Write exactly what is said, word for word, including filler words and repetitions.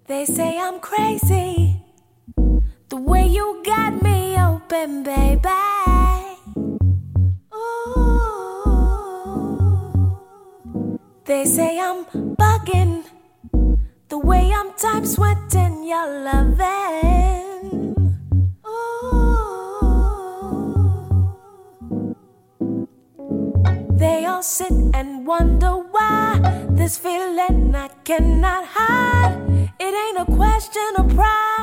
They say I'm crazy, the way you got me open, baby. Ooh. They say I'm bugging, the way I'm time sweating your loving. Ooh. They all sit and wonder why this feeling I cannot hide. It ain't a question of pride.